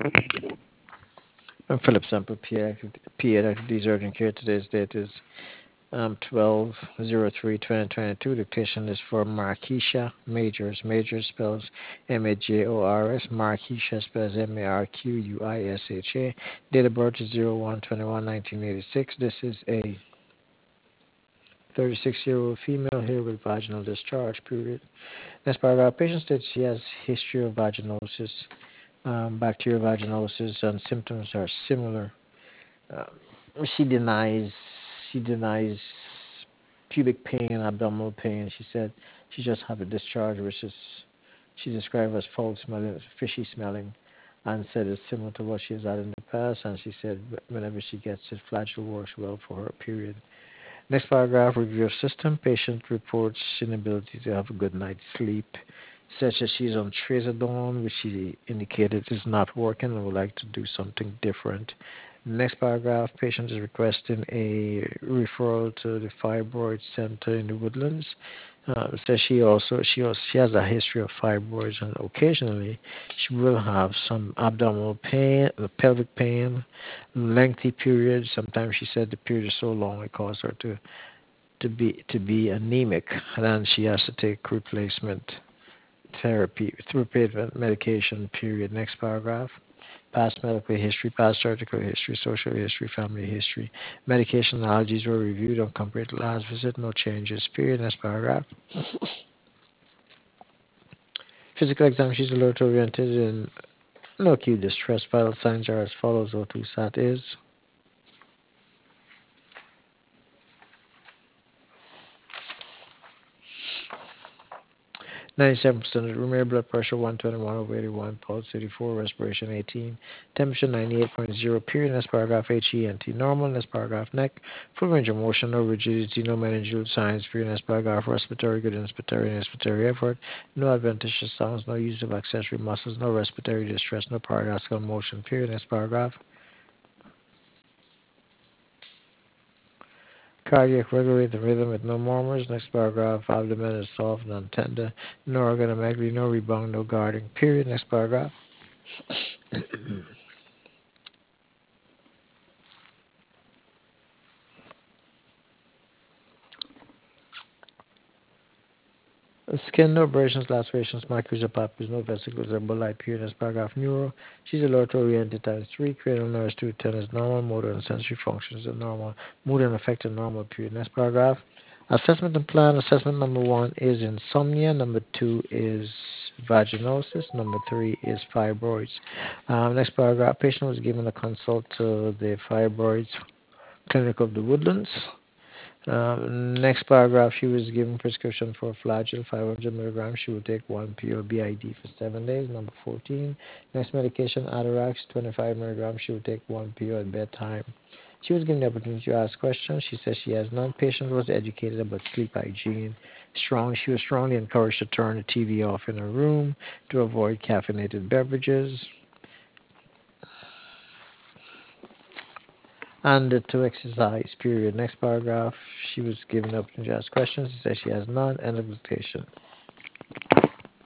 I'm Philip Sample, PA Activities Urgent Care. Today's date is 12/03/2022. Dictation is for Marquisha Majors. Majors spells Majors. Marquisha spells Marquisha. Date of birth is 01/21/1986. This is a 36-year-old female here with vaginal discharge, period. Next paragraph. Patient states she has history of vaginosis, bacterial vaginosis, and symptoms are similar. She denies she denies pubic pain and abdominal pain. She said she just had a discharge, which is she described as foul smelling, fishy smelling, and said it's similar to what she has had in the past. And she said whenever she gets it, flagyl works well for her. Period. Next paragraph, review of system. Patient reports inability to have a good night's sleep, such as she's on trazodone, which she indicated is not working and would like to do something different. Next paragraph, patient is requesting a referral to the fibroid center in the Woodlands. Says she has a history of fibroids and occasionally she will have some abdominal pain, pelvic pain, lengthy periods. Sometimes she said the period is so long it caused her to be anemic, and then she has to take replacement therapy, replacement medication. Period. Next paragraph. Past medical history, past surgical history, social history, family history. Medication and allergies were reviewed on compared to last visit. No changes. Period. Next paragraph. Physical exam. She's alert oriented and no acute distress. Vital signs are as follows. O2 sat is 97% room air, blood pressure 121 over 81, pulse 84, respiration 18, temperature 98.0, period. Next paragraph, HENT normal. Next paragraph, neck, full range of motion, no rigidity, no meningeal signs, period. Next paragraph, respiratory, good inspiratory effort, no adventitious sounds, no use of accessory muscles, no respiratory distress, no paradoxical motion, period. Next paragraph, cardiac regulate the rhythm with no murmurs. Next paragraph, abdomen is soft, non-tender, no organomegaly, no rebound, no guarding, period. Next paragraph. Skin, no abrasions, lacerations, maculae, or papules, no vesicles, or bolite, period. Next paragraph. Neuro, she's alert oriented times 3, cranial nerves 2 to 10 is normal, motor and sensory functions are normal, mood and affective normal, period. Next paragraph. Assessment and plan. Assessment number 1 is insomnia, number 2 is vaginosis, number 3 is fibroids. Next paragraph. Patient was given a consult to the fibroids clinic of the Woodlands. Next paragraph, she was given prescription for flagyl 500 milligrams. She will take 1 pill BID for 7 days. Number 14. Next medication, Atarax 25 milligrams. She will take 1 pill at bedtime. She was given the opportunity to ask questions. She says she has none. Patient was educated about sleep hygiene. She was strongly encouraged to turn the TV off in her room to avoid caffeinated beverages. And to exercise, period. Next paragraph, she was given the opportunity to ask questions. She says she has none. End of dictation.